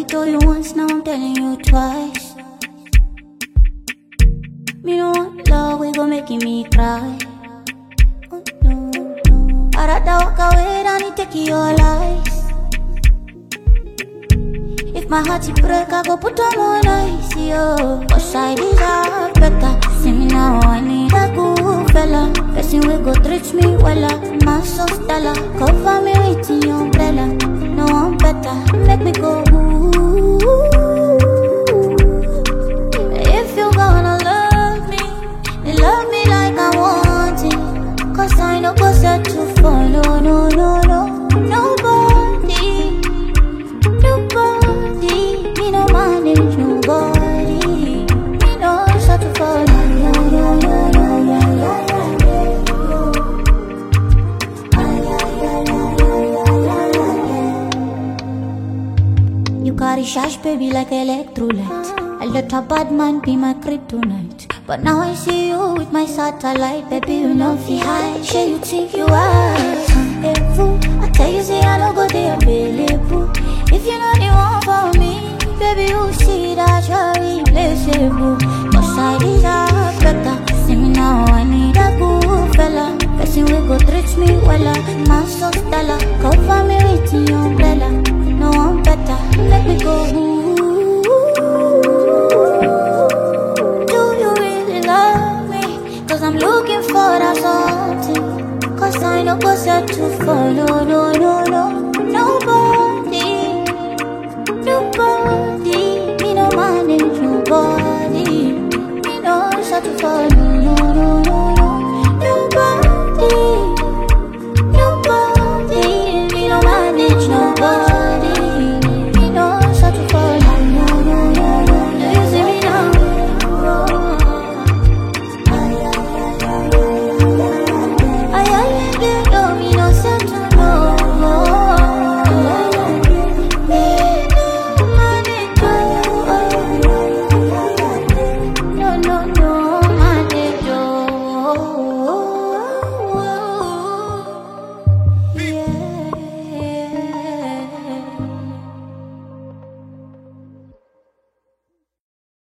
told you once, now I'm telling you twice. Me no want love, we gon' making me cry. Oh no, no. I'd rather walk away than it take your lies. If my heart is break, I go put on more ice, yo. Cause I deserve better. See me now, I need a good fella. Person we go treat me well, my soul stellar. Cover me with your umbrella. No one better, make me go ooh. If you gonna love me, then love me like I want it. Cause I know go set to follow, no, no, no. Nobody, nobody. Me no manage nobody. Me no set to follow, no, no, no, no, no, no. You carry shash, baby, like electrolyte. I let a bad man be my kryptonite. But now I see you with my satellite. Baby, you know fi high. Sure you think you are a fool. I tell you, say I don't go there available. If you know the one for me, baby, you see that you're irreplaceable. Cause I deserve better. See me now, I need a good fella. Person we go treat me well, my soul stellar. Cover me with your umbrella. No one better, let me go. Do you really love me? Cause I'm looking for that something. Cause I know go set to follow, no, no, no. Nobody, nobody. Me no manage nobody. Me no set to follow.